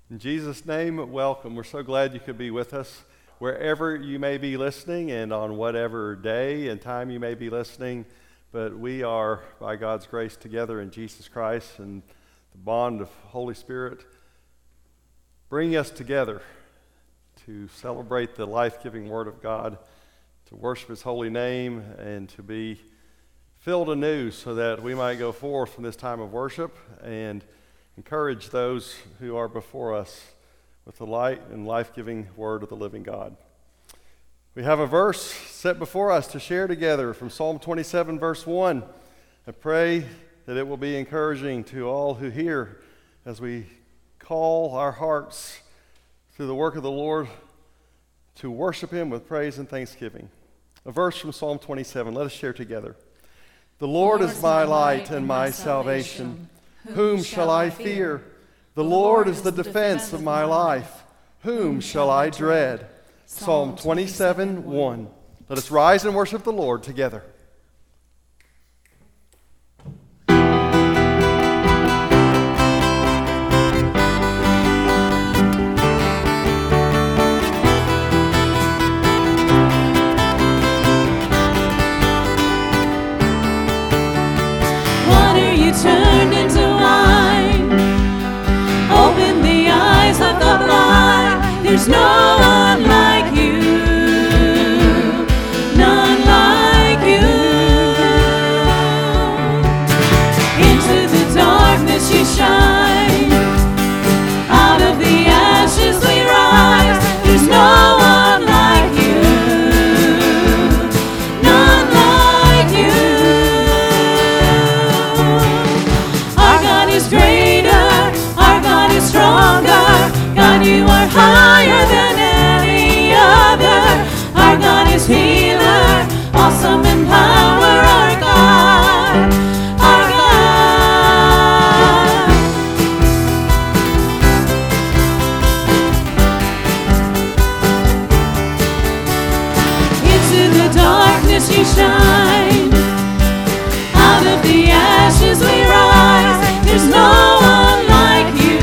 In Jesus' name, welcome. We're so glad you could be with us wherever you may be listening and on whatever day and time you may be listening. But we are, by God's grace, together in Jesus Christ and the bond of Holy Spirit, bringing us together to celebrate the life-giving Word of God, to worship His holy name, and to be filled anew so that we might go forth from this time of worship and encourage those who are before us with the light and life-giving Word of the living God. We have a verse set before us to share together from Psalm 27, verse 1. I pray that it will be encouraging to all who hear as we call our hearts through the work of the Lord to worship Him with praise and thanksgiving. A verse from Psalm 27. Let us share together. The Lord is my light and my salvation. Whom shall I fear? The Lord is the defense of my life. Whom shall I dread? Psalm 27, 1. Let us rise and worship the Lord together. Turned into wine. Open the eyes of the blind. There's no one like you, none like you. Into the darkness you shine. Out of the ashes we rise. There's no one like you, none like you. God, you are higher than any other. Our God is healer, awesome in power, our God, our God. Into the darkness you shine. Out of the ashes we rise. There's no one like you.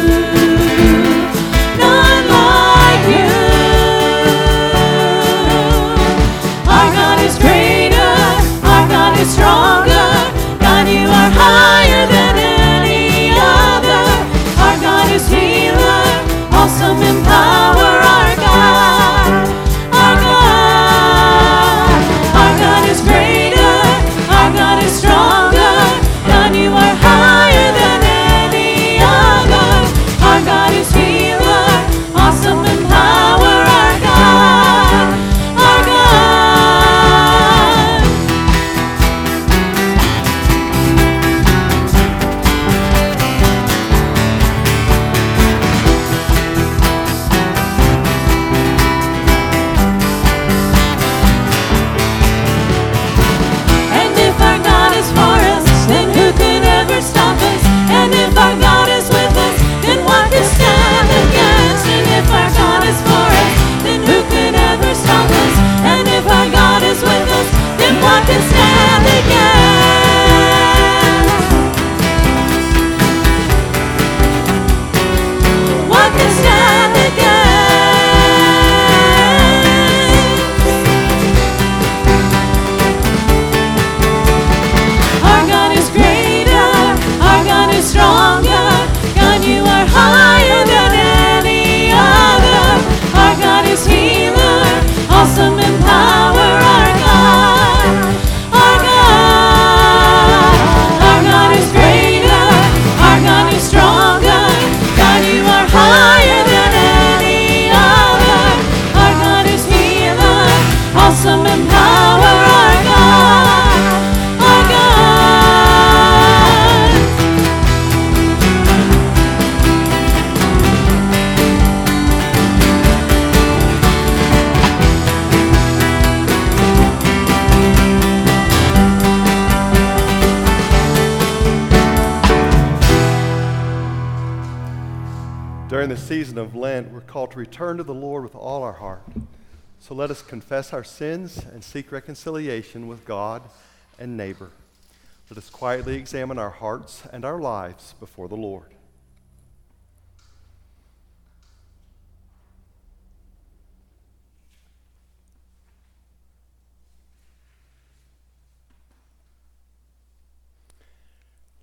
Stronger, God, you are higher than any other. Our God is healer, awesome in power, our God, our God. Our God is greater, our God is stronger. God, you are higher than any other. Our God is healer, awesome in power, our God, our God. Stop us, and if our God is with us, then what can stand against? And if our God is for us, then who could ever stop us? And if our God is with us, then what can stand against? What can stand against? Our God is greater, our God is stronger. God, you are higher than any other. Our God is healer, awesome in power, our God, our God. Our God is greater, our God is stronger. God, you are higher than any other. Our God is healer, awesome in power, our God, our God. During the season of Lent, we're called to return to the Lord with all our heart. So let us confess our sins and seek reconciliation with God and neighbor. Let us quietly examine our hearts and our lives before the Lord.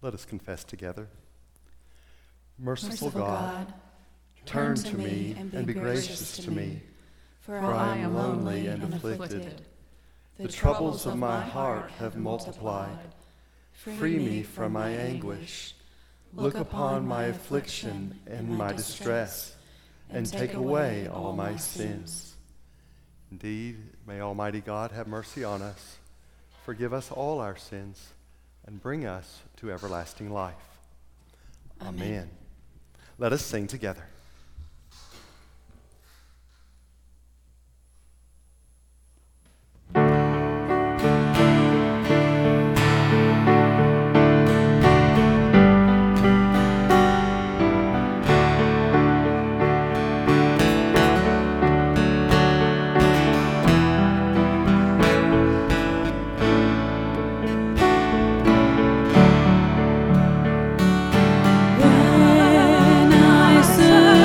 Let us confess together. Merciful God, turn to me and be gracious to me, for I am lonely and afflicted. The troubles of my heart have multiplied. Free me from my anguish. Look upon my affliction and my distress, and take away all my sins. Indeed, may Almighty God have mercy on us, forgive us all our sins, and bring us to everlasting life. Amen. Let us sing together. When I serve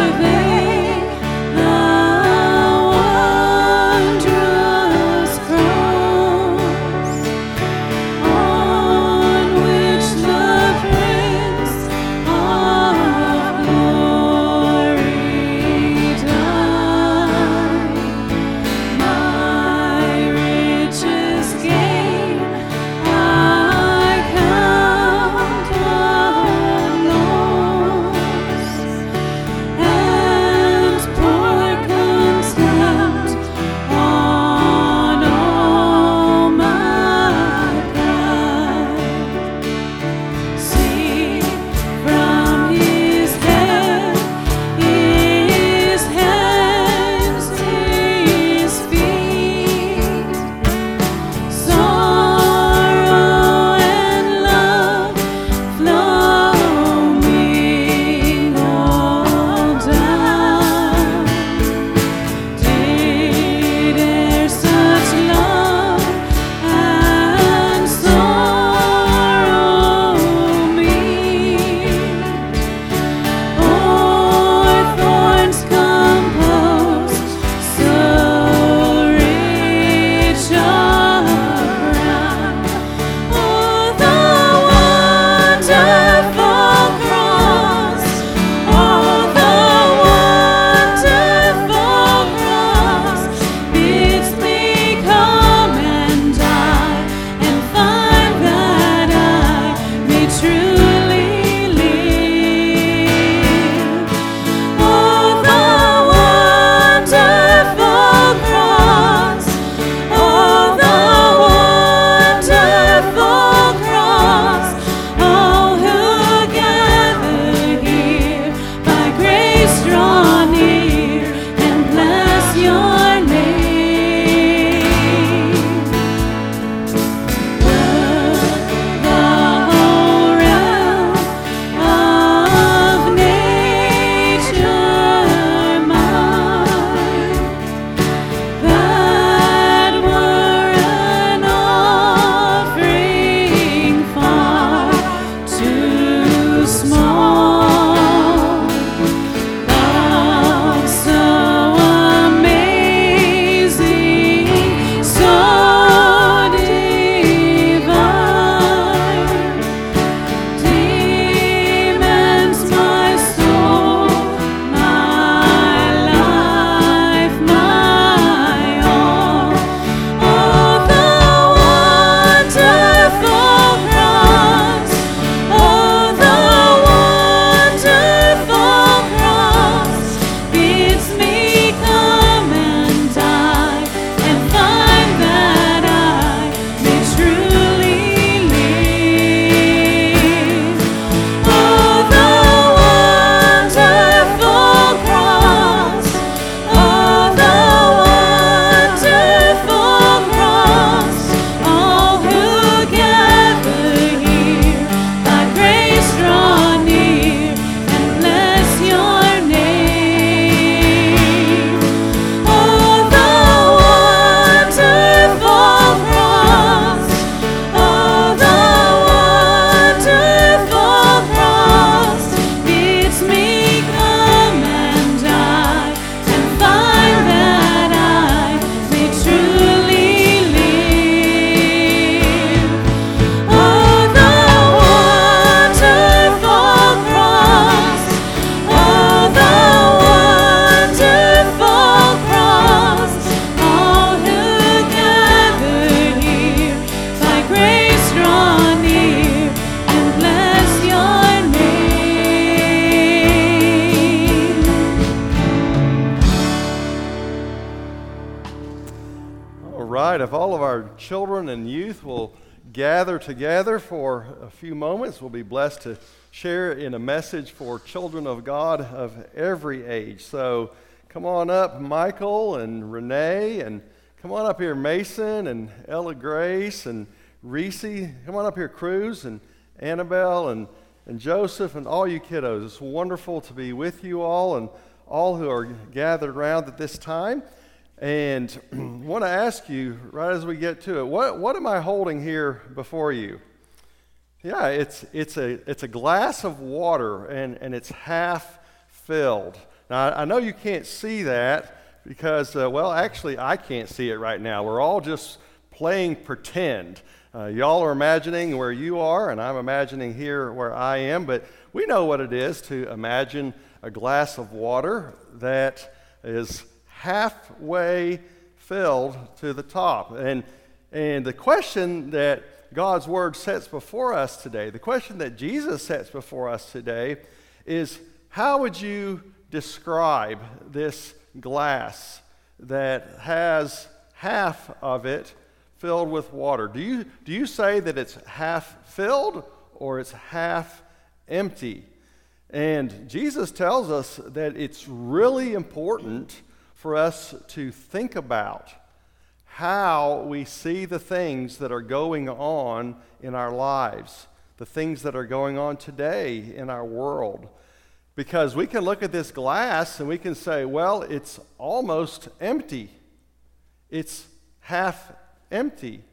right, if all of our children and youth will gather together for a few moments, we'll be blessed to share in a message for children of God of every age. So come on up, Michael and Renee, and come on up here, Mason and Ella Grace and Reese. Come on up here, Cruz and Annabelle and Joseph and all you kiddos. It's wonderful to be with you all and all who are gathered around at this time. And I want to ask you, right as we get to it, what am I holding here before you? Yeah, it's a glass of water, and it's half filled. Now, I know you can't see that because, actually, I can't see it right now. We're all just playing pretend. Y'all are imagining where you are, and I'm imagining here where I am, but we know what it is to imagine a glass of water that is halfway filled to the top. And the question that God's Word sets before us today, the question that Jesus sets before us today is, how would you describe this glass that has half of it filled with water? Do you say that it's half filled or it's half empty? And Jesus tells us that it's really important for us to think about how we see the things that are going on in our lives, the things that are going on today in our world. Because we can look at this glass and we can say, well, it's almost empty. It's half empty.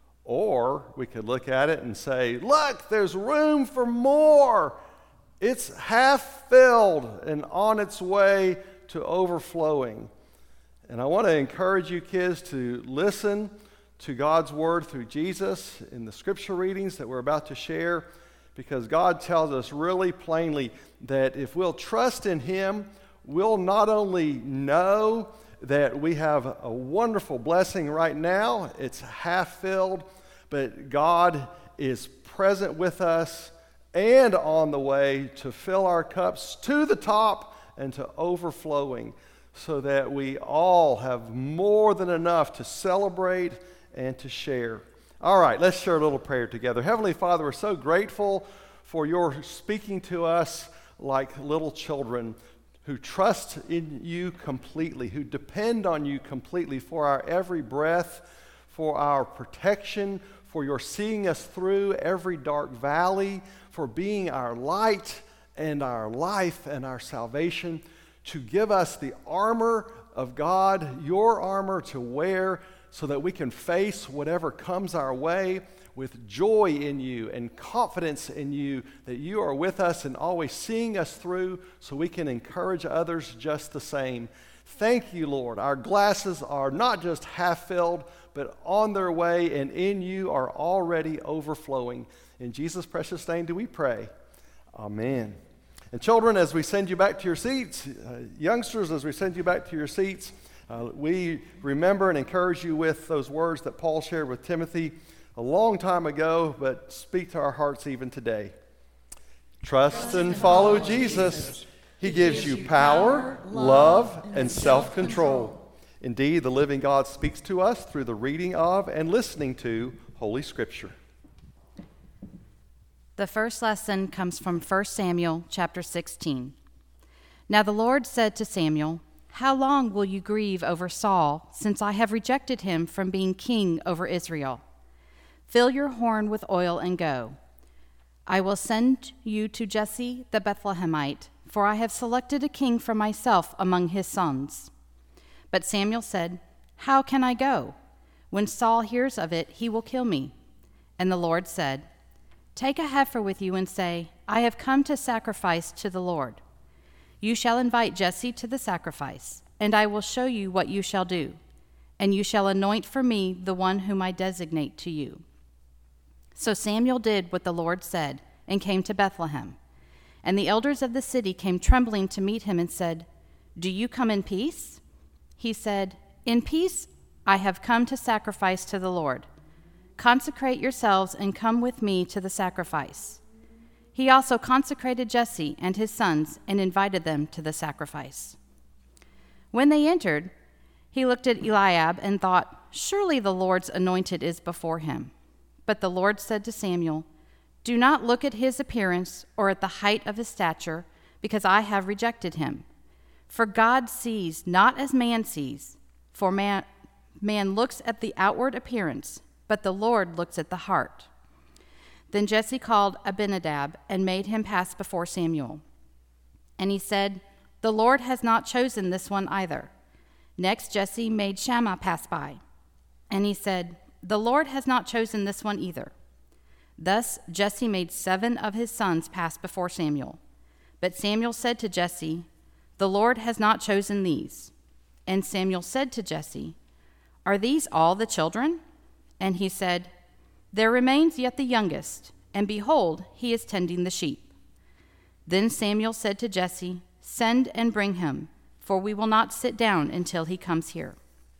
Or we could look at it and say, look, there's room for more. It's half filled and on its way to overflowing. And I want to encourage you kids to listen to God's Word through Jesus in the scripture readings that we're about to share, because God tells us really plainly that if we'll trust in Him, we'll not only know that we have a wonderful blessing right now, it's half filled, but God is present with us and on the way to fill our cups to the top and to overflowing, so that we all have more than enough to celebrate and to share. All right, let's share a little prayer together. Heavenly Father, we're so grateful for your speaking to us like little children who trust in you completely, who depend on you completely for our every breath, for our protection, for your seeing us through every dark valley, for being our light and our life and our salvation, to give us the armor of God, your armor to wear, so that we can face whatever comes our way with joy in you and confidence in you, that you are with us and always seeing us through, so we can encourage others just the same. Thank you, Lord. Our glasses are not just half filled, but on their way, and in you are already overflowing. In Jesus' precious name do we pray. Amen. And children, as we send you back to your seats, youngsters, as we send you back to your seats, we remember and encourage you with those words that Paul shared with Timothy a long time ago, but speak to our hearts even today. Trust and follow Jesus. He gives you power, love, and self-control. Indeed, the living God speaks to us through the reading of and listening to Holy Scripture. The first lesson comes from 1 Samuel chapter 16. Now the Lord said to Samuel, "How long will you grieve over Saul, since I have rejected him from being king over Israel? Fill your horn with oil and go. I will send you to Jesse the Bethlehemite, for I have selected a king for myself among his sons." But Samuel said, "How can I go? When Saul hears of it, he will kill me." And the Lord said, "Take a heifer with you and say, 'I have come to sacrifice to the Lord.' You shall invite Jesse to the sacrifice, and I will show you what you shall do, and you shall anoint for me the one whom I designate to you." So Samuel did what the Lord said and came to Bethlehem. And the elders of the city came trembling to meet him and said, "Do you come in peace?" He said, "In peace I have come to sacrifice to the Lord. Consecrate yourselves and come with me to the sacrifice." He also consecrated Jesse and his sons and invited them to the sacrifice. When they entered, He looked at Eliab and thought, "Surely the Lord's anointed is before him." But the Lord said to Samuel, "Do not look at his appearance or at the height of his stature, because I have rejected him. For God sees not as man sees, for man looks at the outward appearance, but the Lord looks at the heart." Then Jesse called Abinadab and made him pass before Samuel. And he said, "The Lord has not chosen this one either." Next Jesse made Shammah pass by. And he said, "The Lord has not chosen this one either." Thus Jesse made 7 of his sons pass before Samuel. But Samuel said to Jesse, "The Lord has not chosen these." And Samuel said to Jesse, "Are these all the children?" And he said, "There remains yet the youngest, and behold, he is tending the sheep." Then Samuel said to Jesse, "Send and bring him, for we will not sit down until he comes here."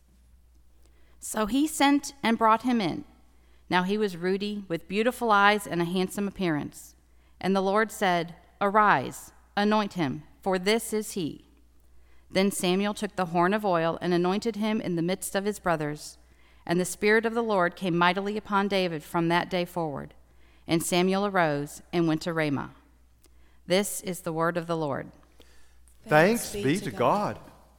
So he sent and brought him in. Now he was ruddy, with beautiful eyes and a handsome appearance. And the Lord said, "Arise, anoint him, for this is he." Then Samuel took the horn of oil and anointed him in the midst of his brothers. And the Spirit of the Lord came mightily upon David from that day forward. And Samuel arose and went to Ramah. This is the word of the Lord. Thanks be to God.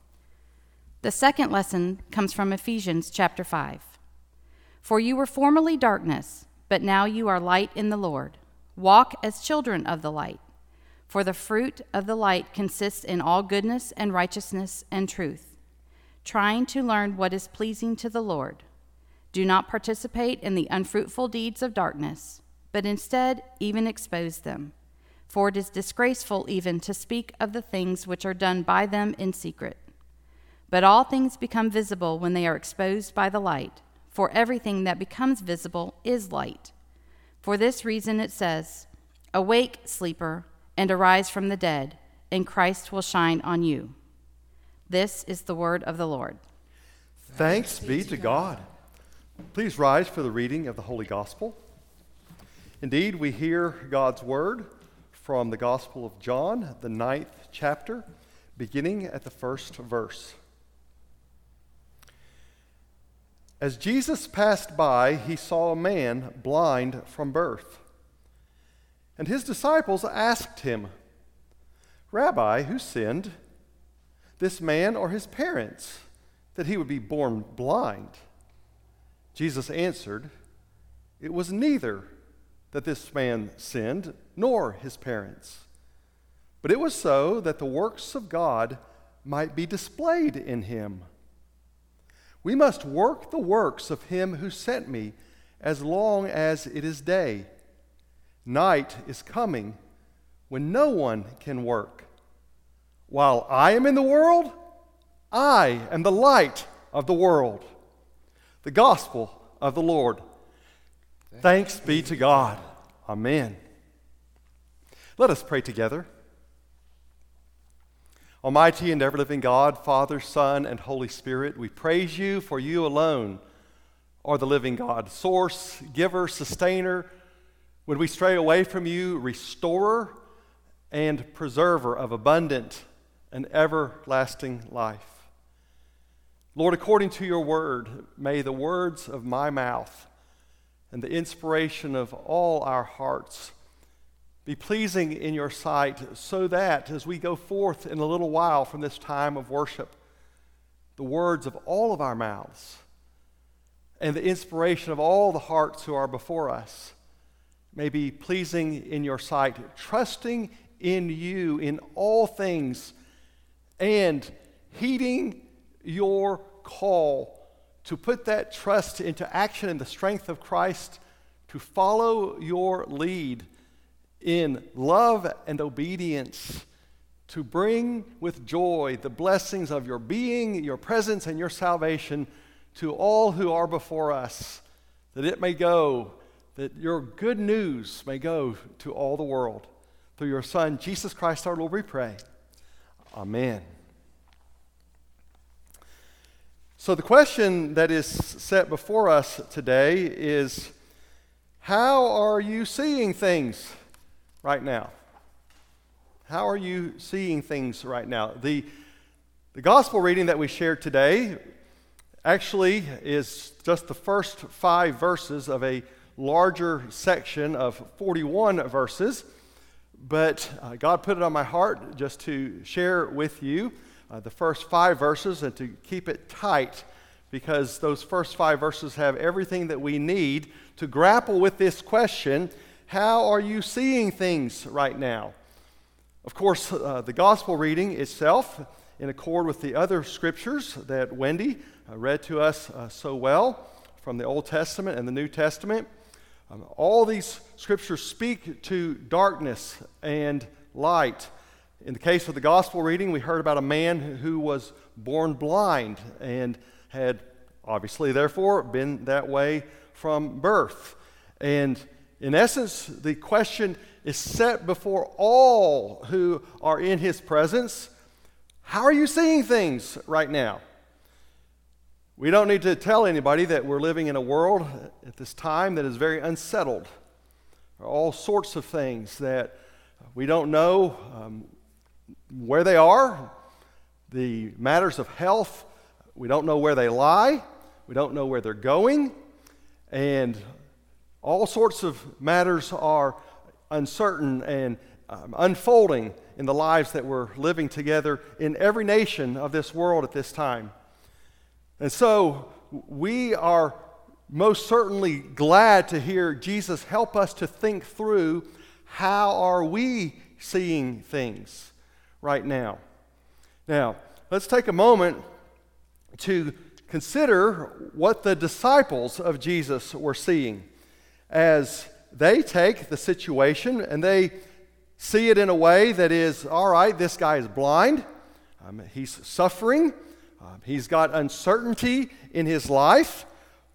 The second lesson comes from Ephesians chapter 5. "For you were formerly darkness, but now you are light in the Lord. Walk as children of the light. For the fruit of the light consists in all goodness and righteousness and truth, trying to learn what is pleasing to the Lord. Do not participate in the unfruitful deeds of darkness, but instead even expose them. For it is disgraceful even to speak of the things which are done by them in secret. But all things become visible when they are exposed by the light, for everything that becomes visible is light. For this reason it says, 'Awake, sleeper, and arise from the dead, and Christ will shine on you.'" This is the word of the Lord. Thanks be to God. Please rise for the reading of the Holy Gospel. Indeed, we hear God's word from the Gospel of John, the 9th chapter, beginning at the first verse. As Jesus passed by, he saw a man blind from birth. And his disciples asked him, "Rabbi, who sinned, this man or his parents, that he would be born blind?" Jesus answered, "It was neither that this man sinned, nor his parents, but it was so that the works of God might be displayed in him. We must work the works of him who sent me as long as it is day. Night is coming when no one can work. While I am in the world, I am the light of the world." The gospel of the Lord. Thanks be to God. Amen. Let us pray together. Almighty and ever-living God, Father, Son, and Holy Spirit, we praise you, for you alone are the living God, source, giver, sustainer. When we stray away from you, restorer and preserver of abundant and everlasting life. Lord, according to your word, may the words of my mouth and the inspiration of all our hearts be pleasing in your sight, so that as we go forth in a little while from this time of worship, the words of all of our mouths and the inspiration of all the hearts who are before us may be pleasing in your sight, trusting in you in all things and heeding your call to put that trust into action in the strength of Christ, to follow your lead in love and obedience, to bring with joy the blessings of your being, your presence, and your salvation to all who are before us, that it may go, that your good news may go to all the world. Through your Son, Jesus Christ our Lord, we pray. Amen. So the question that is set before us today is, how are you seeing things right now? How are you seeing things right now? The gospel reading that we shared today actually is just the first 5 verses of a larger section of 41 verses. But God put it on my heart just to share with you the first 5 verses and to keep it tight, because those first 5 verses have everything that we need to grapple with this question: how are you seeing things right now? Of course, the gospel reading itself, in accord with the other scriptures that Wendy read to us so well from the Old Testament and the New Testament, all these scriptures speak to darkness and light. In the case of the gospel reading, we heard about a man who was born blind and had obviously, therefore, been that way from birth. And in essence, the question is set before all who are in his presence: how are you seeing things right now? We don't need to tell anybody that we're living in a world at this time that is very unsettled. There are all sorts of things that we don't know where they are. The matters of health, we don't know where they lie. We don't know where they're going. And all sorts of matters are uncertain and unfolding in the lives that we're living together in every nation of this world at this time. And so we are most certainly glad to hear Jesus help us to think through, how are we seeing things right now? Now, let's take a moment to consider what the disciples of Jesus were seeing as they take the situation and they see it in a way that is, all right, this guy is blind, he's suffering, he's got uncertainty in his life.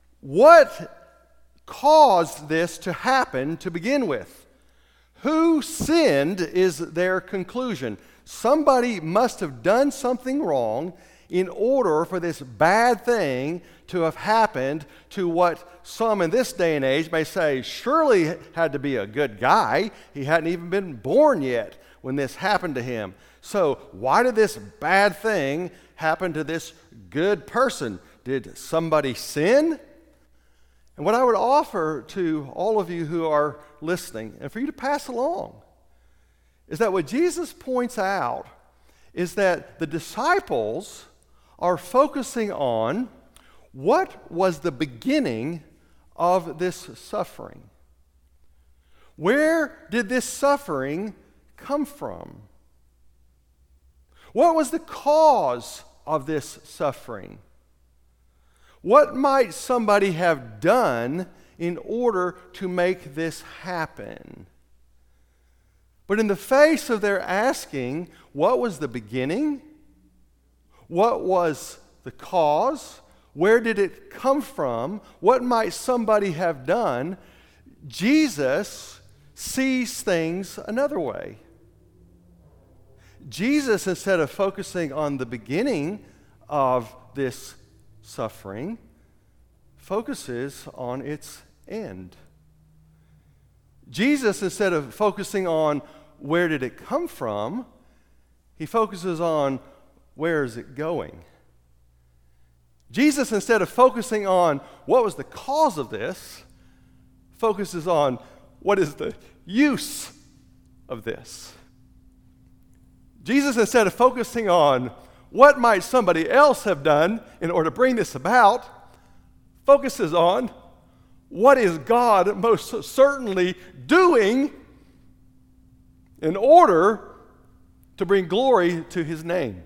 What caused this to happen to begin with? Who sinned is their conclusion. Somebody must have done something wrong in order for this bad thing to have happened to what some in this day and age may say surely had to be a good guy. He hadn't even been born yet when this happened to him. So why did this bad thing happen to this good person? Did somebody sin? And what I would offer to all of you who are listening, and for you to pass along, is that what Jesus points out is that the disciples are focusing on what was the beginning of this suffering. Where did this suffering come from? What was the cause of this suffering? What might somebody have done in order to make this happen? But in the face of their asking, what was the beginning? What was the cause? Where did it come from? What might somebody have done? Jesus sees things another way. Jesus, instead of focusing on the beginning of this suffering, focuses on its end. Jesus, instead of focusing on where did it come from, he focuses on where is it going. Jesus, instead of focusing on what was the cause of this, focuses on what is the use of this. Jesus, instead of focusing on what might somebody else have done in order to bring this about, focuses on what is God most certainly doing in order to bring glory to his name.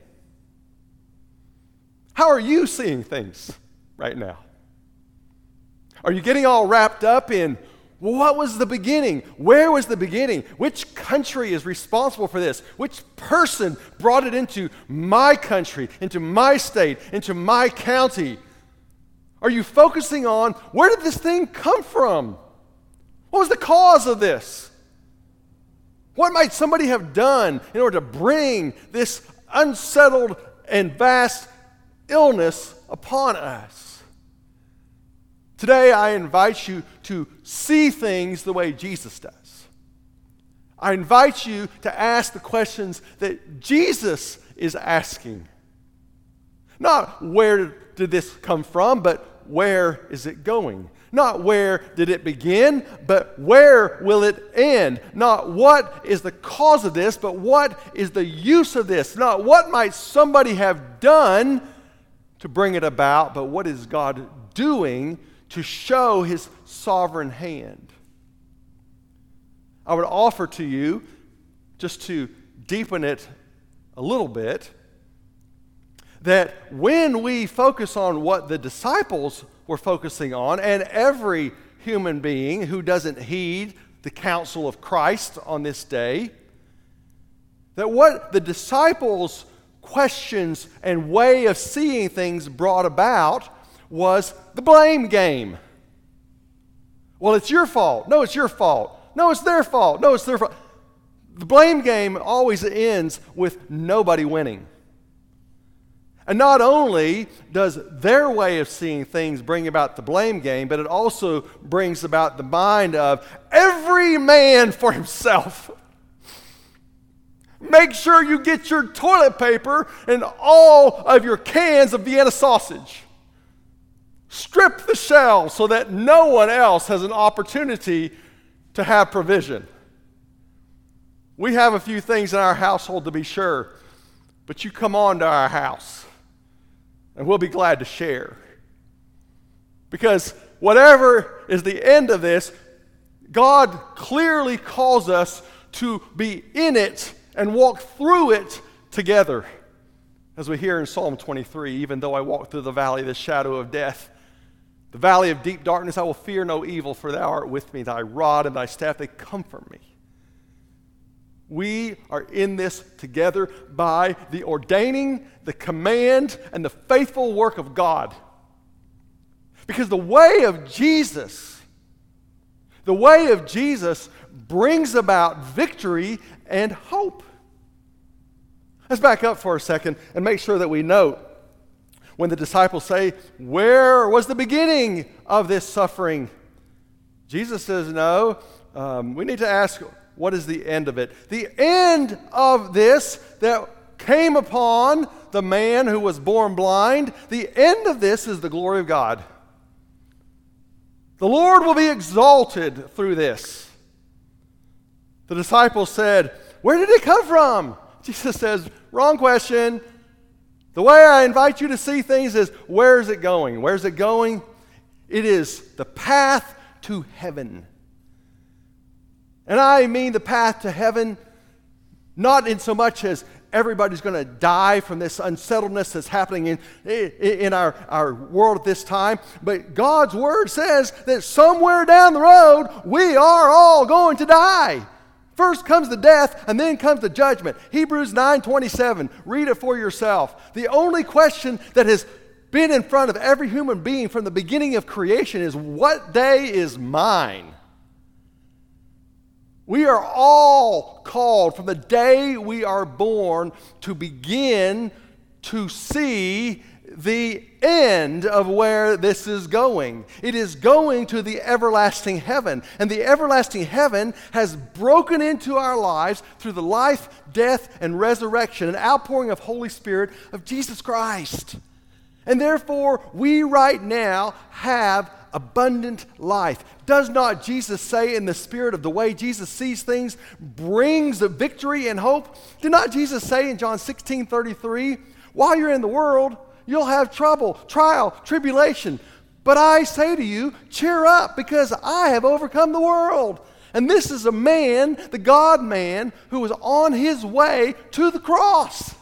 How are you seeing things right now? Are you getting all wrapped up in what was the beginning? Where was the beginning? Which country is responsible for this? Which person brought it into my country, into my state, into my county? Are you focusing on where did this thing come from? What was the cause of this? What might somebody have done in order to bring this unsettled and vast illness upon us? Today, I invite you to see things the way Jesus does. I invite you to ask the questions that Jesus is asking. Not where did this come from, but where is it going? Not where did it begin, but where will it end? Not what is the cause of this, but what is the use of this? Not what might somebody have done to bring it about, but what is God doing to show his sovereign hand? I would offer to you, just to deepen it a little bit, that when we focus on what the disciples were focusing on, and every human being who doesn't heed the counsel of Christ on this day, that what the disciples' questions and way of seeing things brought about was the blame game. Well, it's your fault. No, it's your fault. No, it's their fault. No, it's their fault. The blame game always ends with nobody winning. And not only does their way of seeing things bring about the blame game, but it also brings about the mind of every man for himself. Make sure you get your toilet paper and all of your cans of Vienna sausage. Strip the shelves so that no one else has an opportunity to have provision. We have a few things in our household, to be sure, but you come on to our house and we'll be glad to share. Because whatever is the end of this, God clearly calls us to be in it and walk through it together. As we hear in Psalm 23, even though I walk through the valley of the shadow of death, the valley of deep darkness, I will fear no evil, for thou art with me, thy rod and thy staff, they comfort me. We are in this together by the ordaining, the command, and the faithful work of God. Because the way of Jesus brings about victory and hope. Let's back up for a second and make sure that we note when the disciples say, where was the beginning of this suffering? Jesus says, no, we need to ask, what is the end of it? The end of this that came upon the man who was born blind, the end of this is the glory of God. The Lord will be exalted through this. The disciples said, where did it come from? Jesus says, wrong question. The way I invite you to see things is, where is it going? Where is it going? It is the path to heaven. And I mean the path to heaven, not in so much as everybody's going to die from this unsettledness that's happening in our world at this time, but God's Word says that somewhere down the road, we are all going to die. First comes the death, and then comes the judgment. Hebrews 9:27. Read it for yourself. The only question that has been in front of every human being from the beginning of creation is, what day is mine? We are all called from the day we are born to begin to see the end of where this is going. It is going to the everlasting heaven. And the everlasting heaven has broken into our lives through the life, death, and resurrection, an outpouring of Holy Spirit of Jesus Christ. And therefore, we right now have abundant life. Does not Jesus say, in the spirit of the way Jesus sees things brings a victory and hope? Did not Jesus say in John 16:33, while you're in the world, you'll have trouble, trial, tribulation. But I say to you, cheer up, because I have overcome the world. And this is a man, the God-man, who was on his way to the cross.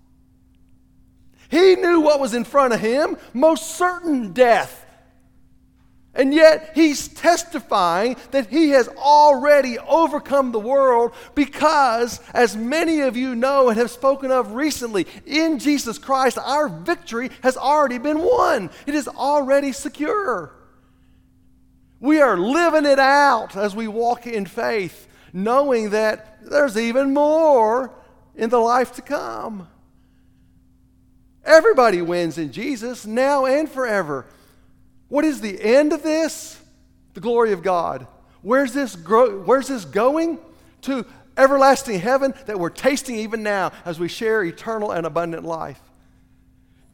He knew what was in front of him, most certain death. And yet he's testifying that he has already overcome the world because, as many of you know and have spoken of recently, in Jesus Christ, our victory has already been won. It is already secure. We are living it out as we walk in faith, knowing that there's even more in the life to come. Everybody wins in Jesus, now and forever. What is the end of this? The glory of God. Where's this going? To everlasting heaven that we're tasting even now as we share eternal and abundant life.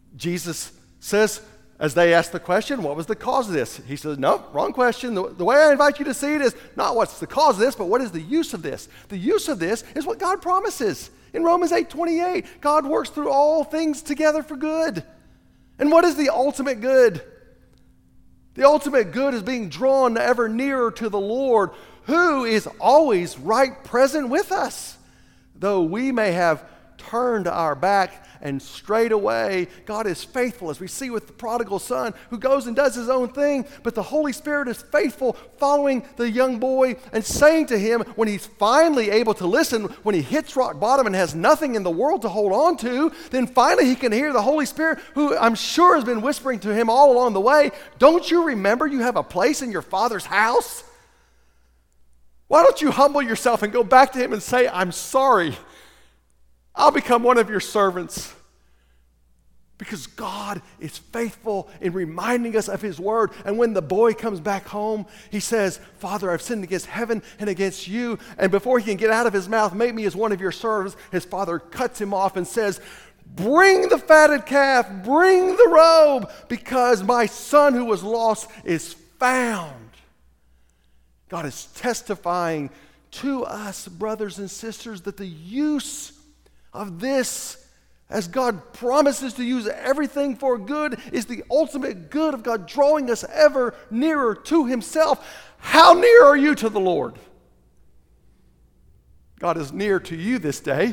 Jesus says, as they ask the question, what was the cause of this? He says, no, wrong question. The way I invite you to see it is not what's the cause of this, but what is the use of this? The use of this is what God promises. In Romans 8:28, God works through all things together for good. And what is the ultimate good? The ultimate good is being drawn ever nearer to the Lord, who is always right present with us. Though we may have turned our back and strayed away, God is faithful, as we see with the prodigal son who goes and does his own thing, but the Holy Spirit is faithful, following the young boy and saying to him when he's finally able to listen, when he hits rock bottom and has nothing in the world to hold on to, then finally he can hear the Holy Spirit, who I'm sure has been whispering to him all along the way, don't you remember you have a place in your Father's house? Why don't you humble yourself and go back to him and say, I'm sorry. I'll become one of your servants. Because God is faithful in reminding us of his word. And when the boy comes back home, he says, Father, I've sinned against heaven and against you. And before he can get out of his mouth, make me as one of your servants, his father cuts him off and says, bring the fatted calf, bring the robe, because my son who was lost is found. God is testifying to us, brothers and sisters, that the use of this, as God promises to use everything for good, is the ultimate good of God drawing us ever nearer to himself. How near are you to the Lord? God is near to you this day.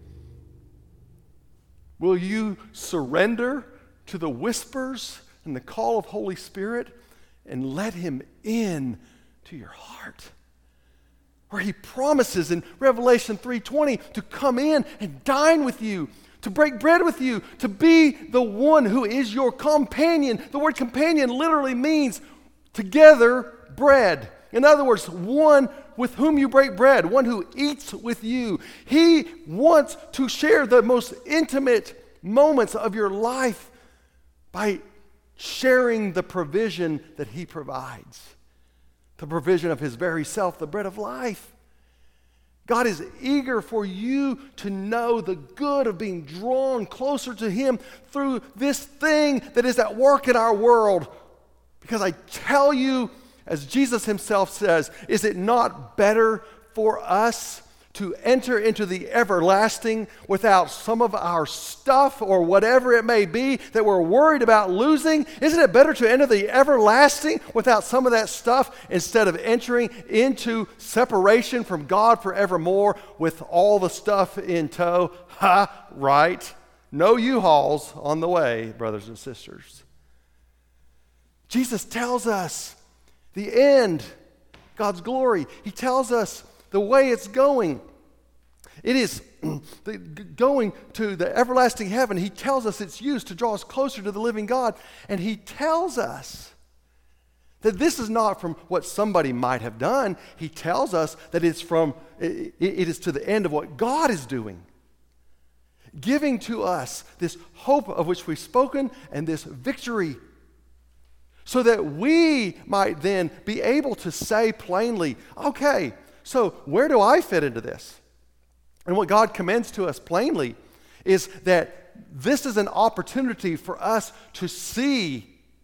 Will you surrender to the whispers and the call of Holy Spirit and let him in to your heart? Where he promises in Revelation 3:20 to come in and dine with you, to break bread with you, to be the one who is your companion. The word companion literally means together bread. In other words, one with whom you break bread, one who eats with you. He wants to share the most intimate moments of your life by sharing the provision that he provides. The provision of his very self, the bread of life. God is eager for you to know the good of being drawn closer to him through this thing that is at work in our world. Because I tell you, as Jesus himself says, is it not better for us to enter into the everlasting without some of our stuff or whatever it may be that we're worried about losing? Isn't it better to enter the everlasting without some of that stuff instead of entering into separation from God forevermore with all the stuff in tow? Ha, right. No U-Hauls on the way, brothers and sisters. Jesus tells us the end, God's glory. He tells us the way it's going. It is going to the everlasting heaven. He tells us it's used to draw us closer to the living God. And he tells us that this is not from what somebody might have done. He tells us that it is to the end of what God is doing. Giving to us this hope of which we've spoken and this victory, so that we might then be able to say plainly, okay, so where do I fit into this? And what God commends to us plainly is that this is an opportunity for us to see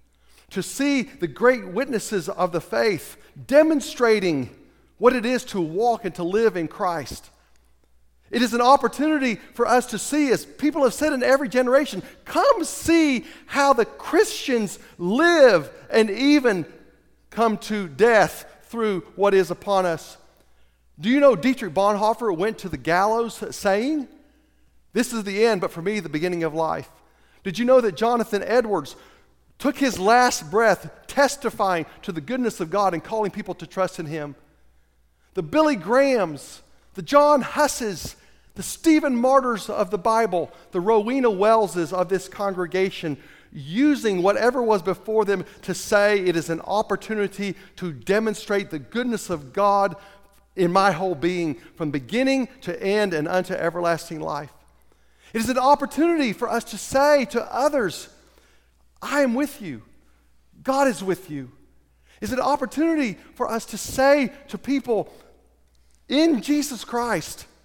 the great witnesses of the faith demonstrating what it is to walk and to live in Christ. It is an opportunity for us to see, as people have said in every generation, come see how the Christians live and even come to death through what is upon us. Do you know Dietrich Bonhoeffer went to the gallows saying, "This is the end, but for me, the beginning of life"? Did you know that Jonathan Edwards took his last breath testifying to the goodness of God and calling people to trust in him? The Billy Grahams, the John Husses, the Stephen Martyrs of the Bible, the Rowena Welleses of this congregation, using whatever was before them to say it is an opportunity to demonstrate the goodness of God in my whole being, from beginning to end and unto everlasting life. It is an opportunity for us to say to others, I am with you. God is with you. It's an opportunity for us to say to people, in Jesus Christ,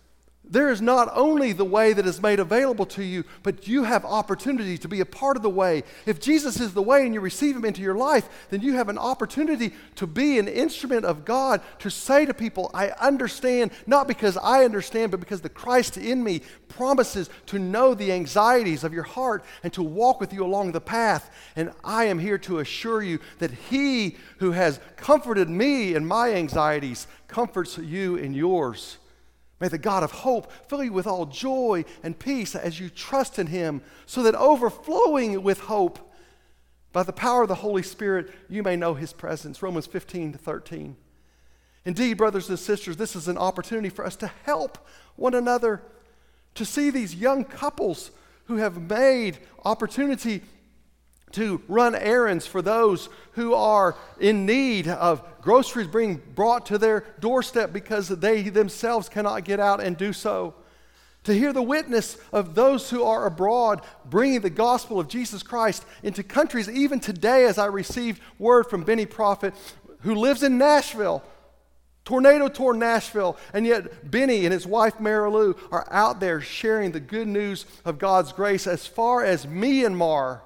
There is not only the way that is made available to you, but you have opportunity to be a part of the way. If Jesus is the way and you receive him into your life, then you have an opportunity to be an instrument of God, to say to people, I understand, not because I understand, but because the Christ in me promises to know the anxieties of your heart and to walk with you along the path. And I am here to assure you that he who has comforted me in my anxieties comforts you in yours. May the God of hope fill you with all joy and peace as you trust in him, so that overflowing with hope, by the power of the Holy Spirit, you may know his presence. Romans 15:13. Indeed, brothers and sisters, this is an opportunity for us to help one another, to see these young couples who have made opportunity to run errands for those who are in need of groceries being brought to their doorstep because they themselves cannot get out and do so. To hear the witness of those who are abroad bringing the gospel of Jesus Christ into countries, even today as I received word from Benny Prophet, who lives in Nashville, tornado tore Nashville, and yet Benny and his wife Marilou are out there sharing the good news of God's grace as far as Myanmar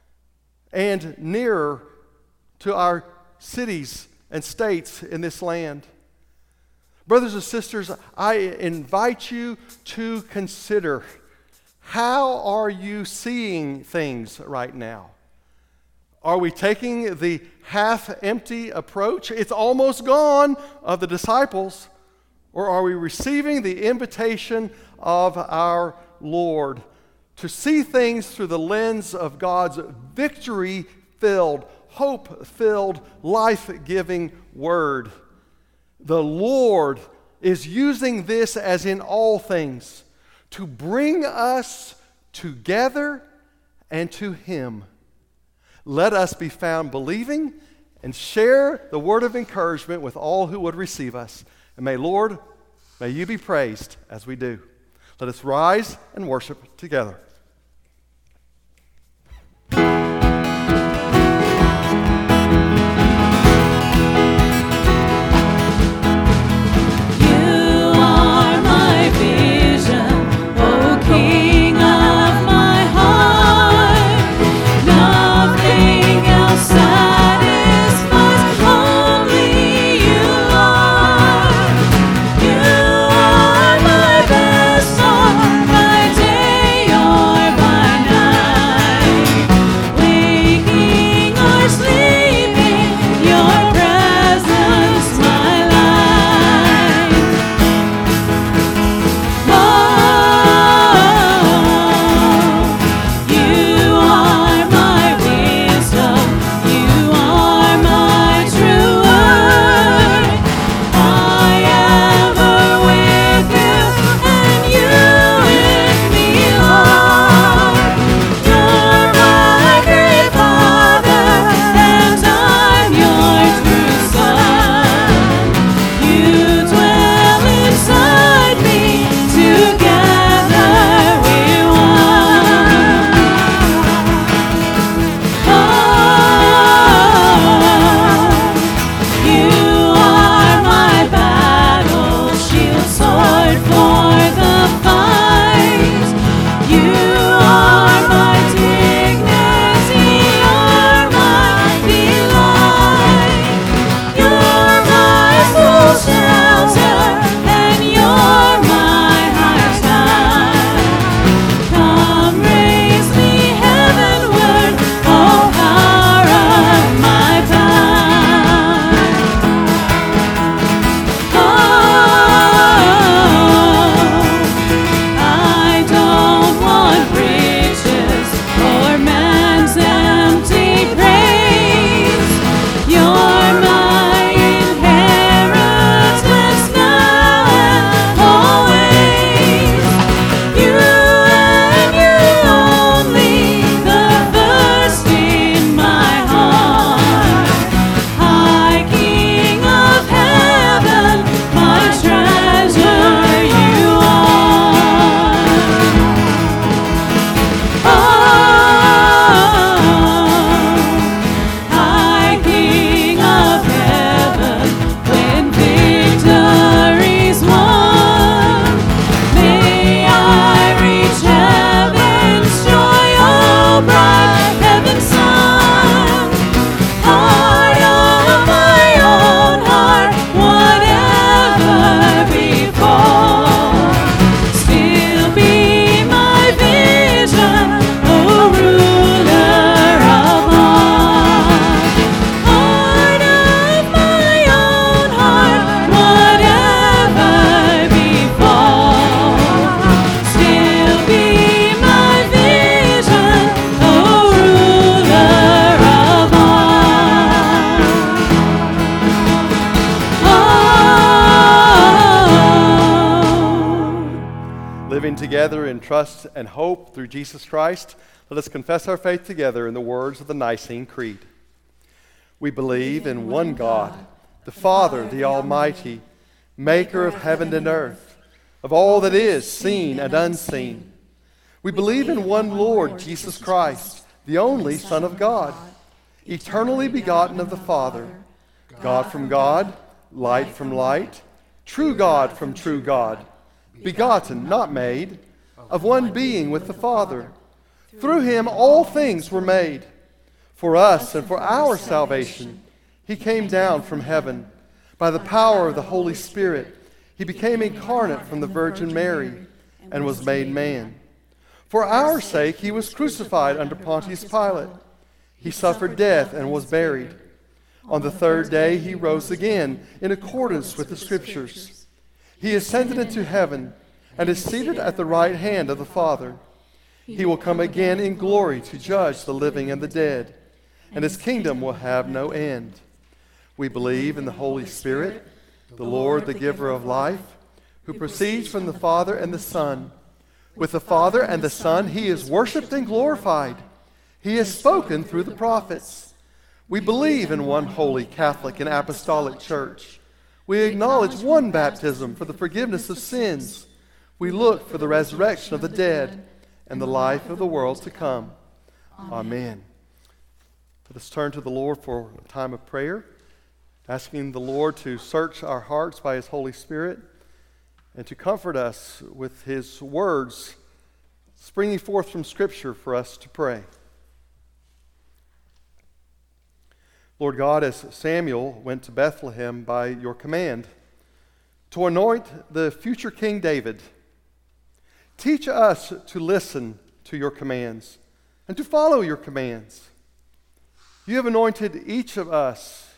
and nearer to our cities and states in this land. Brothers and sisters, I invite you to consider, how are you seeing things right now? Are we taking the half-empty approach, it's almost gone, of the disciples, or are we receiving the invitation of our Lord to see things through the lens of God's victory-filled, hope-filled, life-giving word? The Lord is using this, as in all things, to bring us together and to him. Let us be found believing and share the word of encouragement with all who would receive us. And Lord, may you be praised as we do. Let us rise and worship together. You are my best song, my day. together in trust and hope through Jesus Christ, let us confess our faith together in the words of the Nicene Creed. We believe in one God, the Father, the Almighty, maker of heaven and earth, of all that is seen and unseen. We believe in one Lord, Jesus Christ, the only Son of God, eternally begotten of the Father, God from God, light from light, true God from true God, begotten, not made, of one being with the Father. Through him all things were made. For us and for our salvation, he came down from heaven. By the power of the Holy Spirit, he became incarnate from the Virgin Mary and was made man. For our sake, he was crucified under Pontius Pilate. He suffered death and was buried. On the third day, he rose again in accordance with the Scriptures. He ascended into heaven and is seated at the right hand of the Father. He will come again in glory to judge the living and the dead, and his kingdom will have no end. We believe in the Holy Spirit, the Lord, the giver of life, who proceeds from the Father and the Son. With the Father and the Son, he is worshipped and glorified. He has spoken through the prophets. We believe in one holy Catholic and Apostolic Church. We acknowledge one baptism for the forgiveness of sins. We look for the resurrection of the dead and the life of the world to come. Amen. Let us turn to the Lord for a time of prayer, asking the Lord to search our hearts by his Holy Spirit and to comfort us with his words springing forth from Scripture for us to pray. Lord God, as Samuel went to Bethlehem by your command to anoint the future King David, teach us to listen to your commands and to follow your commands. You have anointed each of us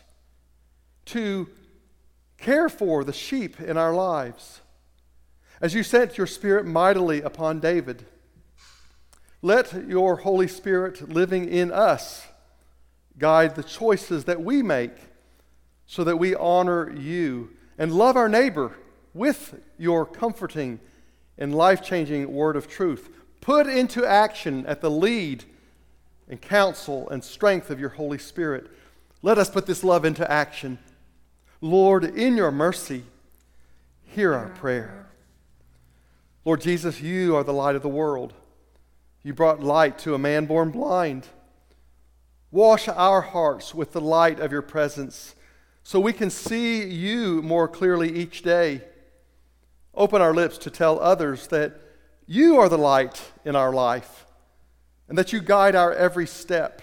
to care for the sheep in our lives. As you sent your Spirit mightily upon David, let your Holy Spirit living in us guide the choices that we make so that we honor you and love our neighbor with your comforting and life-changing word of truth, put into action at the lead and counsel and strength of your Holy Spirit. Let us put this love into action. Lord, in your mercy, hear our prayer. Lord Jesus, you are the light of the world. You brought light to a man born blind. Wash our hearts with the light of your presence so we can see you more clearly each day. Open our lips to tell others that you are the light in our life and that you guide our every step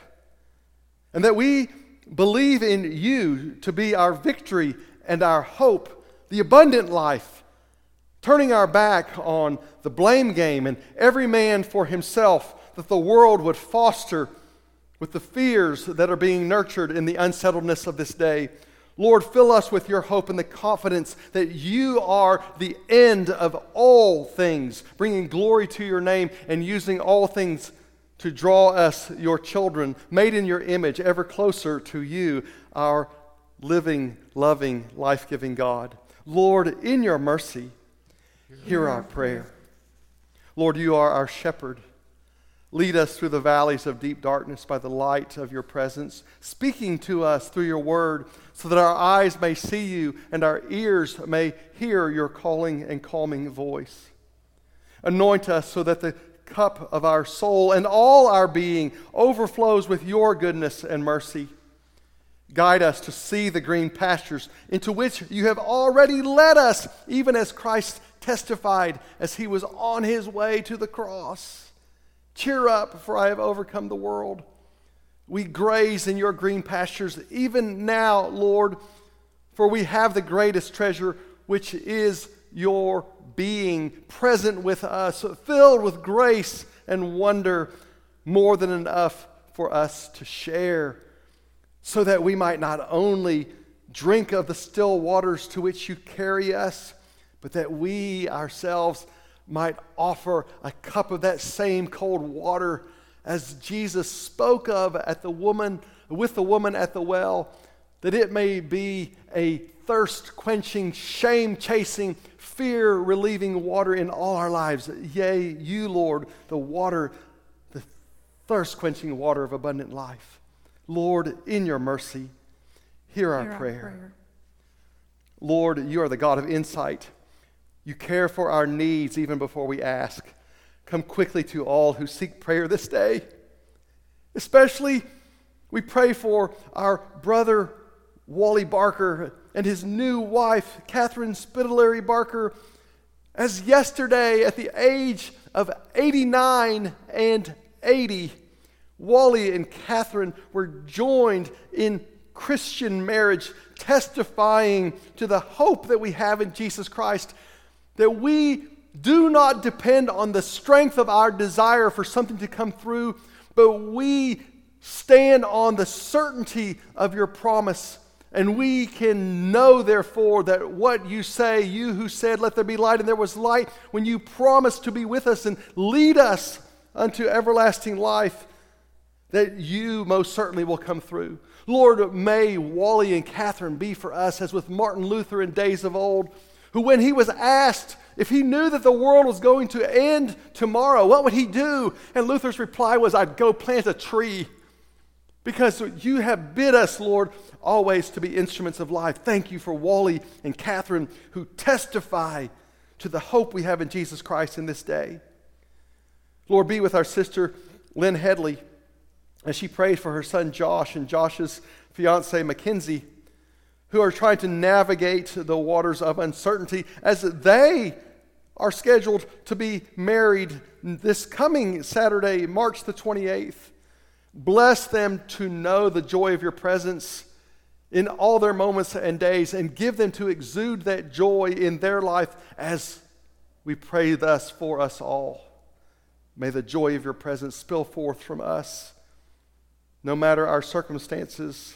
and that we believe in you to be our victory and our hope, the abundant life, turning our back on the blame game and every man for himself that the world would foster with the fears that are being nurtured in the unsettledness of this day. Lord, fill us with your hope and the confidence that you are the end of all things, bringing glory to your name and using all things to draw us, your children, made in your image, ever closer to you, our living, loving, life-giving God. Lord, in your mercy, hear our prayer. Lord, you are our shepherd. Lead us through the valleys of deep darkness by the light of your presence, speaking to us through your word so that our eyes may see you and our ears may hear your calling and calming voice. Anoint us so that the cup of our soul and all our being overflows with your goodness and mercy. Guide us to see the green pastures into which you have already led us, even as Christ testified as he was on his way to the cross. Cheer up, for I have overcome the world. We graze in your green pastures even now, Lord, for we have the greatest treasure, which is your being present with us, filled with grace and wonder, more than enough for us to share, so that we might not only drink of the still waters to which you carry us, but that we ourselves might offer a cup of that same cold water as Jesus spoke of with the woman at the well, that it may be a thirst-quenching, shame-chasing, fear-relieving water in all our lives. Yea, you, Lord, the water, the thirst-quenching water of abundant life. Lord, in your mercy, hear our prayer. Lord, you are the God of insight. You care for our needs even before we ask. Come quickly to all who seek prayer this day. Especially, we pray for our brother Wally Barker and his new wife, Catherine Spitaleri Barker, as yesterday at the age of 89 and 80, Wally and Catherine were joined in Christian marriage, testifying to the hope that we have in Jesus Christ, that we do not depend on the strength of our desire for something to come through, but we stand on the certainty of your promise. And we can know, therefore, that what you say, you who said, let there be light, and there was light, when you promise to be with us and lead us unto everlasting life, that you most certainly will come through. Lord, may Wally and Catherine be for us as with Martin Luther in days of old, who when he was asked if he knew that the world was going to end tomorrow, what would he do? And Luther's reply was, I'd go plant a tree. Because you have bid us, Lord, always to be instruments of life. Thank you for Wally and Catherine who testify to the hope we have in Jesus Christ in this day. Lord, be with our sister Lynn Headley as she prays for her son Josh and Josh's fiancée Mackenzie, who are trying to navigate the waters of uncertainty as they are scheduled to be married this coming Saturday, March the 28th. Bless them to know the joy of your presence in all their moments and days, and give them to exude that joy in their life as we pray thus for us all. May the joy of your presence spill forth from us, no matter our circumstances.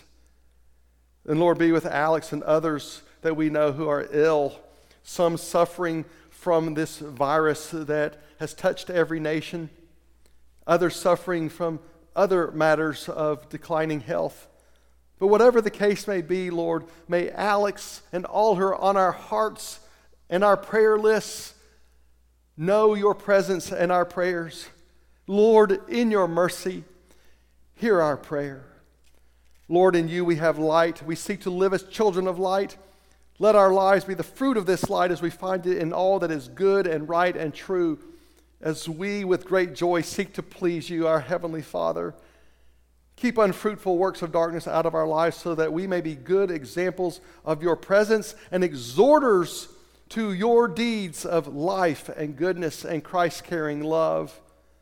And Lord, be with Alex and others that we know who are ill, some suffering from this virus that has touched every nation, others suffering from other matters of declining health. But whatever the case may be, Lord, may Alex and all who are on our hearts and our prayer lists know your presence and our prayers. Lord, in your mercy, hear our prayer. Lord, in you we have light. We seek to live as children of light. Let our lives be the fruit of this light as we find it in all that is good and right and true, as we with great joy seek to please you, our Heavenly Father. Keep unfruitful works of darkness out of our lives so that we may be good examples of your presence and exhorters to your deeds of life and goodness and Christ-carrying love.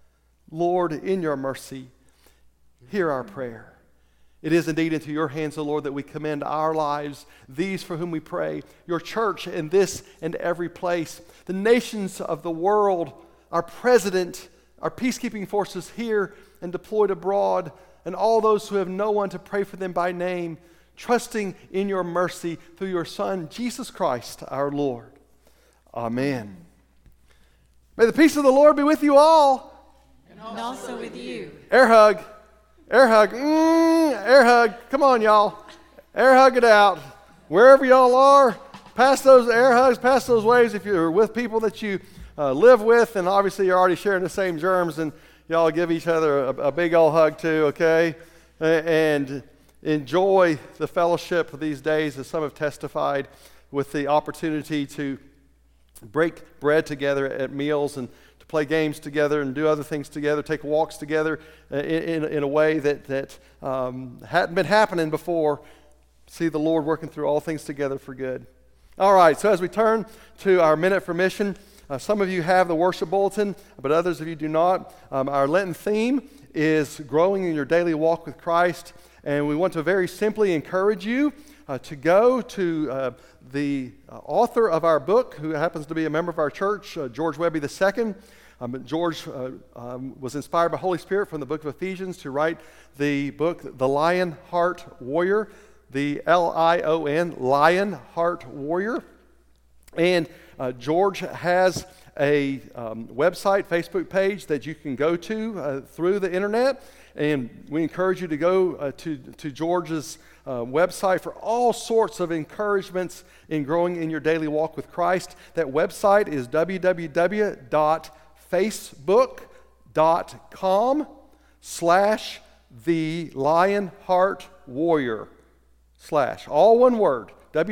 Lord, in your mercy, hear our prayer. It is indeed into your hands, O Lord, that we commend our lives, these for whom we pray, your church in this and every place, the nations of the world, our president, our peacekeeping forces here and deployed abroad, and all those who have no one to pray for them by name, trusting in your mercy through your Son, Jesus Christ, our Lord. Amen. May the peace of the Lord be with you all. And also with you. Air hug. Air hug. Air hug. Come on, y'all. Air hug it out. Wherever y'all are, pass those air hugs, pass those waves if you're with people that you live with, and obviously you're already sharing the same germs, and y'all give each other a big old hug too, okay? And enjoy the fellowship these days, as some have testified, with the opportunity to break bread together at meals and to play games together and do other things together, take walks together in a way that hadn't been happening before. See the Lord working through all things together for good. All right, so as we turn to our Minute for Mission, some of you have the worship bulletin, but others of you do not. Our Lenten theme is growing in your daily walk with Christ, and we want to very simply encourage you to go to the author of our book, who happens to be a member of our church, George Webby II. George was inspired by Holy Spirit from the book of Ephesians to write the book, The Lion Heart Warrior, the Lion, Lion Heart Warrior. And George has a website, Facebook page that you can go to through the internet, And we encourage you to go to George's website for all sorts of encouragements in growing in your daily walk with Christ. That website is www.facebook.com/TheLionHeartWarrior/ all one word,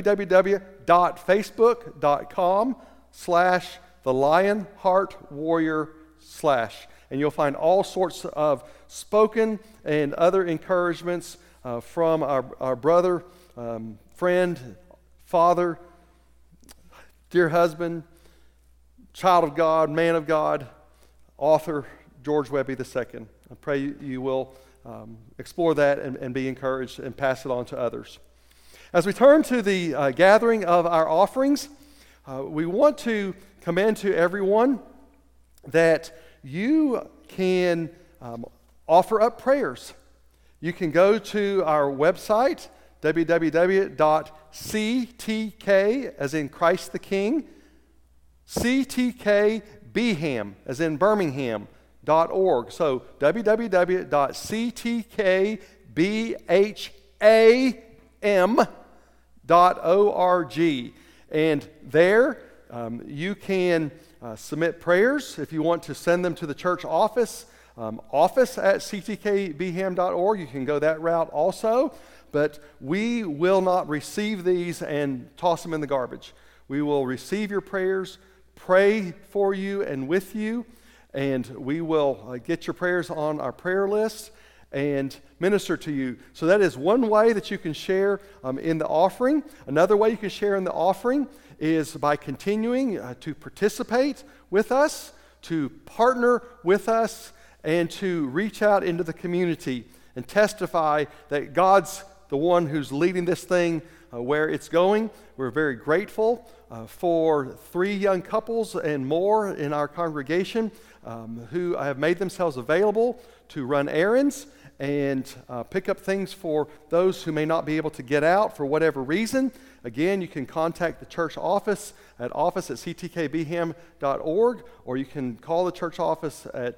www.facebook.com/TheLionHeartWarrior/ and you'll find all sorts of spoken and other encouragements from our brother, friend, father, dear husband, child of God, man of God, author George Webby II. I pray you will explore that and be encouraged and pass it on to others. As we turn to the gathering of our offerings, we want to commend to everyone that you can offer up prayers. You can go to our website, www.ctk, as in Christ the King, ctkbham, as in Birmingham.org. So www.ctkbham.org. And there you can submit prayers if you want to send them to the church office at ctkbham.org. You can go that route also, but we will not receive these and toss them in the garbage. We will receive your prayers, pray for you and with you, and we will get your prayers on our prayer list and minister to you. So that is one way that you can share in the offering. Another way you can share in the offering is by continuing to participate with us, to partner with us, and to reach out into the community and testify that God's the one who's leading this thing where it's going. We're very grateful for 3 young couples and more in our congregation who have made themselves available to run errands and pick up things for those who may not be able to get out for whatever reason. Again, you can contact the church office at office@ctkbham.org, or you can call the church office at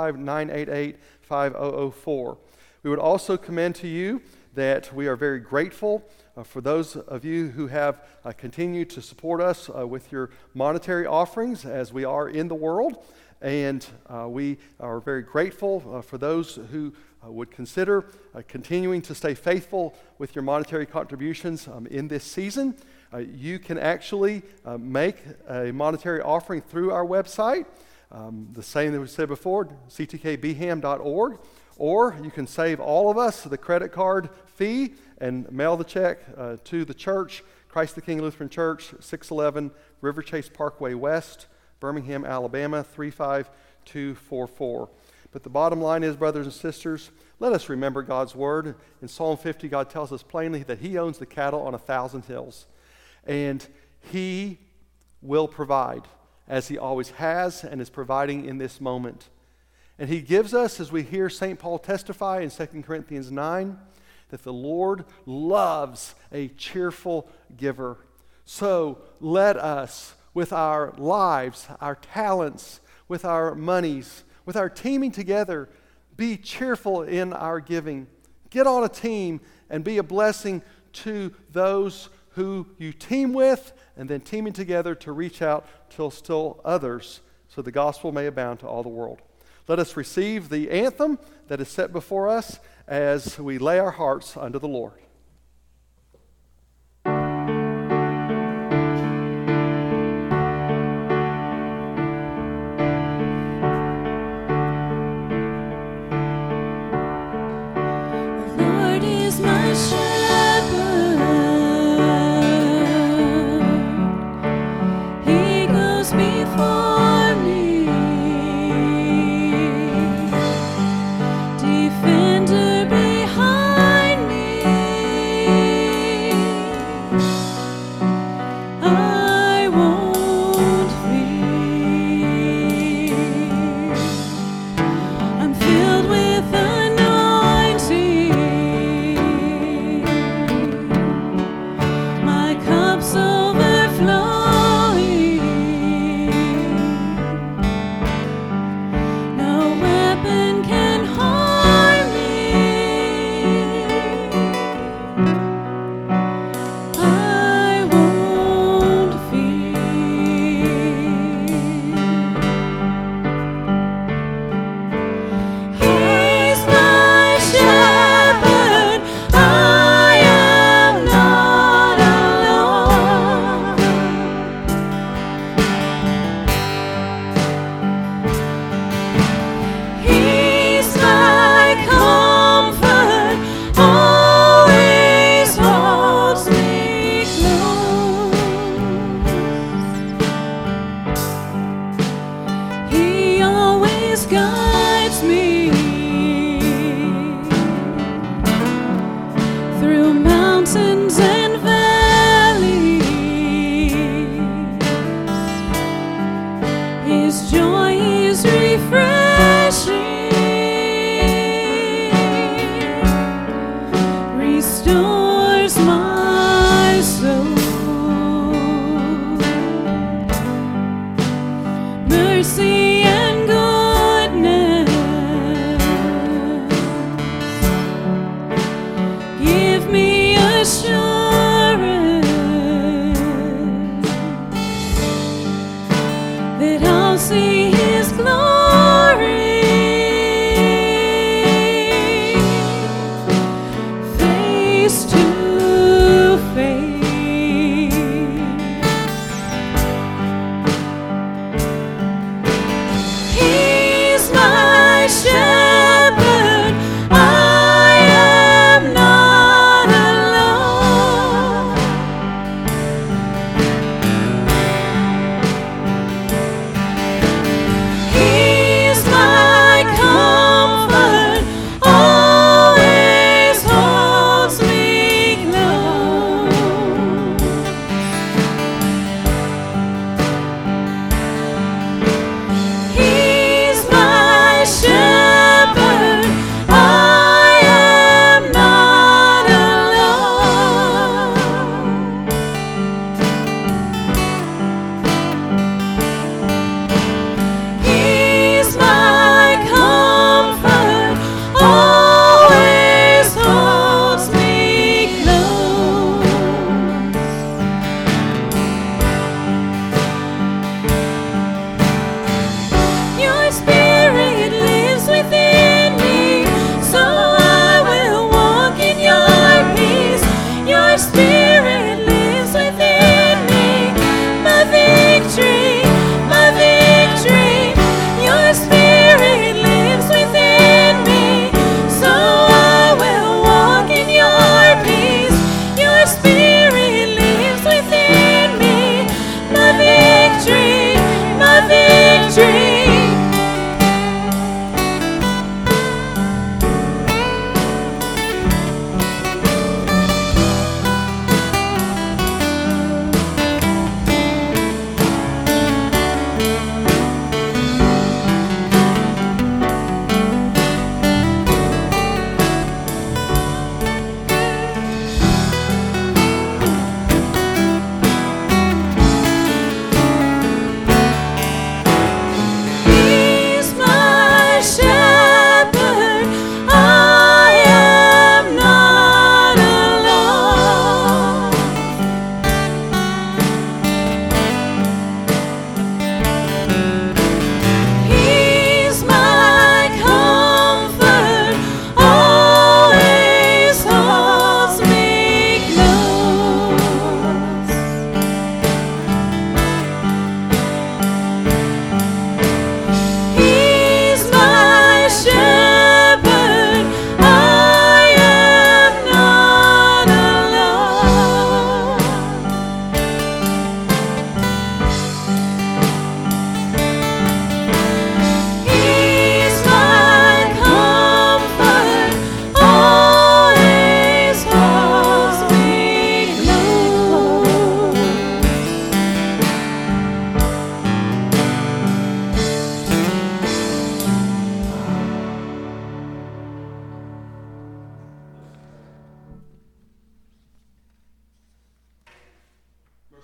205-988-5004. We would also commend to you that we are very grateful for those of you who have continued to support us with your monetary offerings as we are in the world. And we are very grateful for those who would consider continuing to stay faithful with your monetary contributions in this season. You can actually make a monetary offering through our website, the same that we said before, ctkbham.org, or you can save all of us the credit card fee and mail the check to the church, Christ the King Lutheran Church, 611 River Chase Parkway West, Birmingham, Alabama, 35244. But the bottom line is, brothers and sisters, let us remember God's word. In Psalm 50, God tells us plainly that He owns the cattle on 1,000 hills. And He will provide, as He always has and is providing in this moment. And He gives us, as we hear St. Paul testify in 2 Corinthians 9, that the Lord loves a cheerful giver. So let us, with our lives, our talents, with our monies, with our teaming together, be cheerful in our giving. Get on a team and be a blessing to those who you team with, and then teaming together to reach out to still others so the gospel may abound to all the world. Let us receive the anthem that is set before us as we lay our hearts unto the Lord. Defender behind me.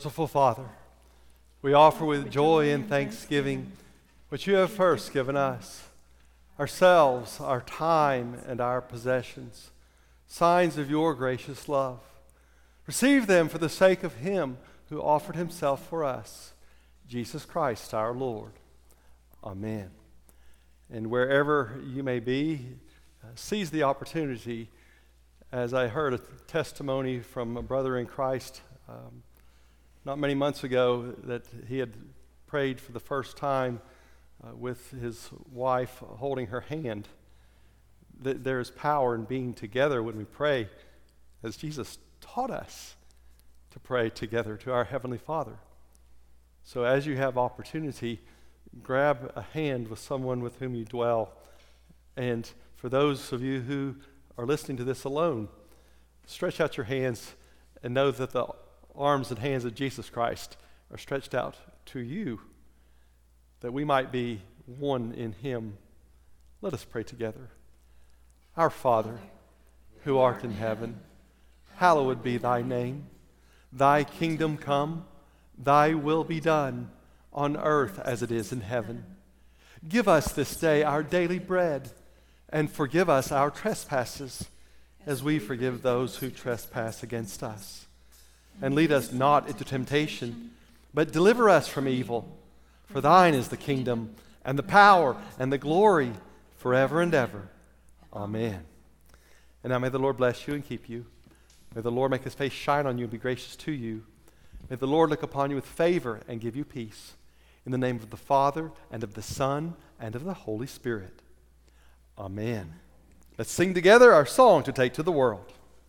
Merciful Father, we offer with joy and thanksgiving what you have first given us, ourselves, our time, and our possessions, signs of your gracious love. Receive them for the sake of him who offered himself for us, Jesus Christ our Lord. Amen. And wherever you may be, seize the opportunity. As I heard a testimony from a brother in Christ not many months ago, that he had prayed for the first time with his wife holding her hand. There is power in being together when we pray, as Jesus taught us to pray together to our Heavenly Father. So as you have opportunity, grab a hand with someone with whom you dwell. And for those of you who are listening to this alone, stretch out your hands and know that the arms and hands of Jesus Christ are stretched out to you, that we might be one in him. Let us pray together. Our Father, who art in heaven, hallowed be thy name. Thy kingdom come, thy will be done, on earth as it is in heaven. Give us this day our daily bread, and forgive us our trespasses, as we forgive those who trespass against us. And lead us not into temptation, but deliver us from evil. For thine is the kingdom, and the power, and the glory, forever and ever. Amen. And now may the Lord bless you and keep you. May the Lord make his face shine on you and be gracious to you. May the Lord look upon you with favor and give you peace. In the name of the Father, and of the Son, and of the Holy Spirit. Amen. Let's sing together our song to take to the world.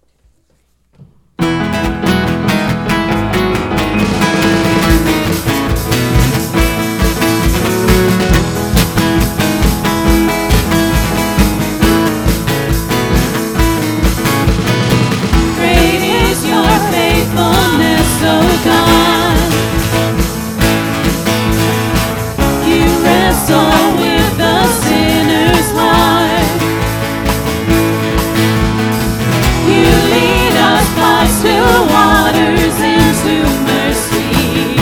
Faithfulness, oh God, you wrestle with the sinner's heart. You lead us by still waters into mercy,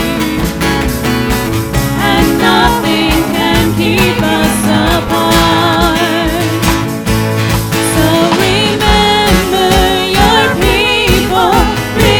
and nothing can keep us apart. So remember your people.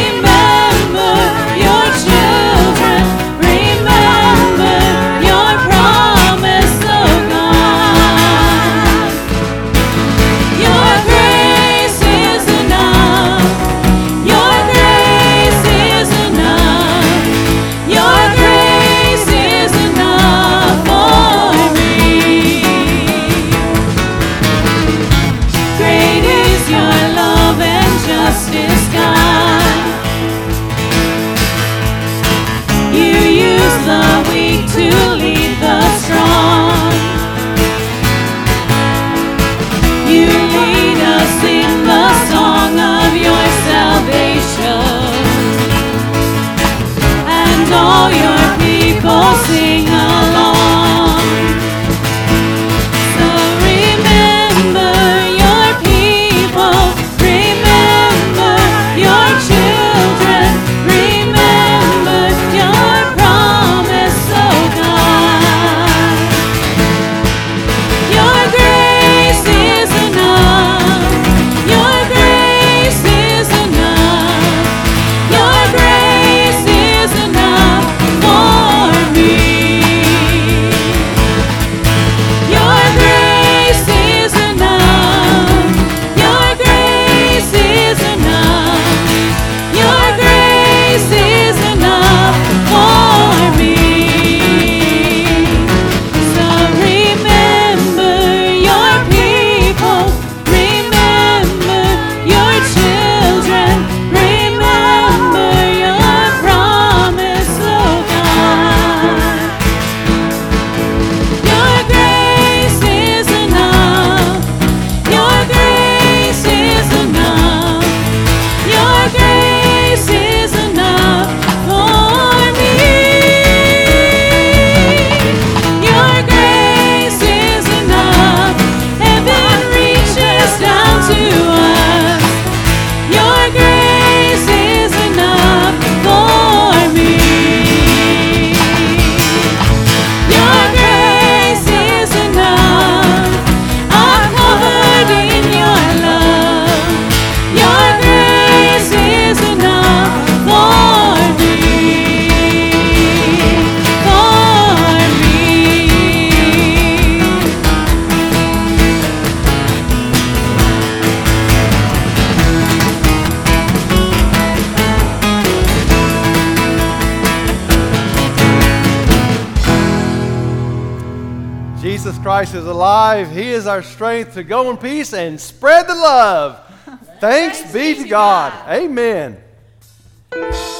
All your people sing along. So remember your people, remember Christ is alive. He is our strength to go in peace and spread the love. Thanks be to God. Amen.